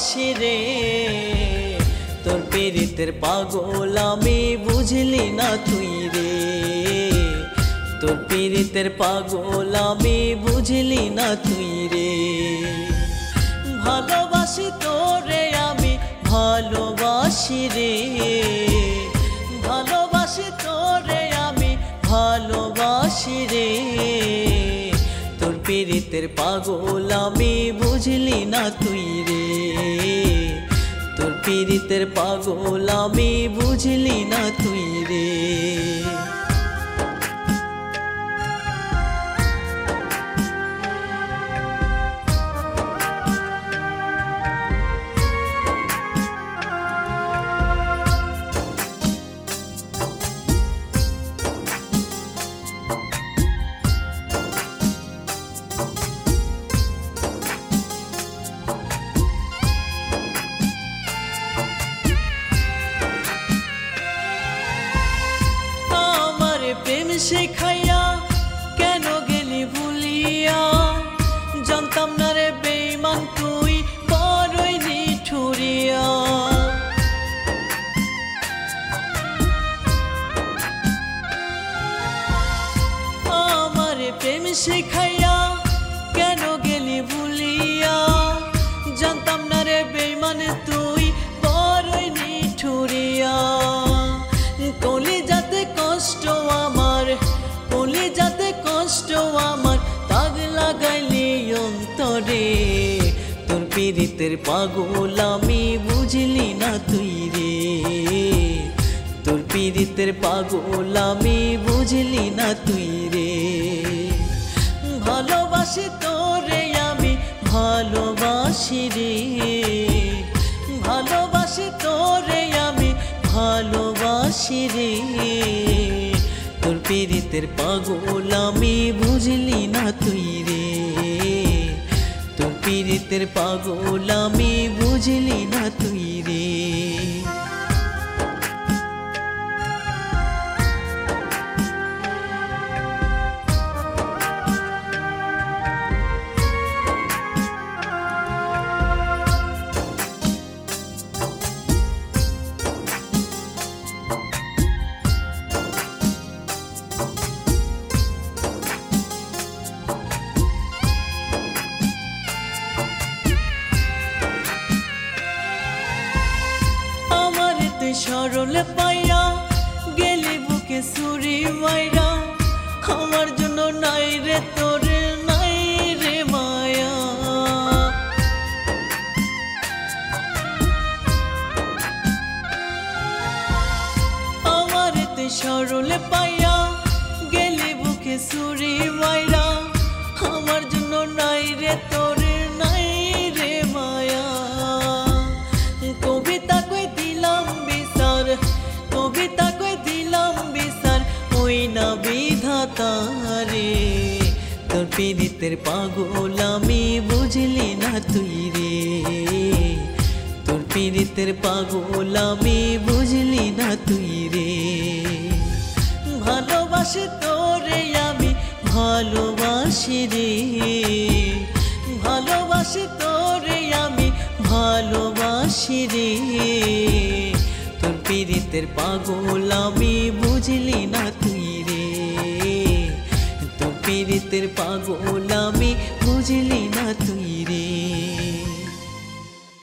ভালোবাসি রে, তোর পীড়িতের পাগল আমি বুঝলি না তুই রে, তোর পীড়িতের পাগল আমি বুঝলি না তুই রে। ভালোবাসি তোরে আমি ভালোবাসি রে, ভালোবাসি তোরে আমি ভালোবাসি রে, তোর পীড়িতের পাগল আমি বুঝলি না তুই রে, তোর পীড়িতের পাগল আমি বুঝলি না তুই রে। প্রেম শেখাইয়া কেন গেলি ভুলিয়া, জানতাম না রে বেঈমান তুই বড়ই নিঠুরিয়া। আমার প্রেম শেখাইয়া কেন গেলি ভুলিয়া, জানতাম না রে বেঈমান তুই বড়ই নিঠুরিয়া। কলিজাতে কষ্ট আমার, কলিজাতে কষ্ট আমার, দাগ লাগাইলি অন্তরে, তোর পীড়িতের পাগল আমি বুঝলি না তুই রে, তোর পীড়িতের পাগল আমি বুঝলি না তুই রে। ভালোবাসি তোরে আমি ভালোবাসি রে, ভালোবাসি তোরে আমি ভালোবাসি রে, তোর পীড়িতের পাগল আমি বুঝলি না তুই রে, তোর পীড়িতের পাগল আমি বুঝলি না তুই রে। সরল পাইয়া গেলি বুকে ছুরি মাইরা, আমার জন্য নাই রে তোর নাই রে মায়া। আমার তুই সরল পাইয়া গেলি বুকে ছুরি মাইরা, আমার জন্য নাই রে তোর নাই রে মায়া। কবিতা কই দিলাম বিচার, কবিতা কই দিলাম বিচার, ওই না বিধাতা রে, তোর পীড়িতের পাগল আমি বুঝলি না তুই রে, তোর পীড়িতের পাগল আমি বুঝলি না তুই রে। ভালোবাসি তোরে আমি ভালোবাসি রে, ভালোবাসি তোরে আমি ভালোবাসি রে, তোর পীড়িতের পাগল আমি বুঝলি না তুই রে, তোর পীড়িতের পাগল আমি বুঝলি না তুই রে।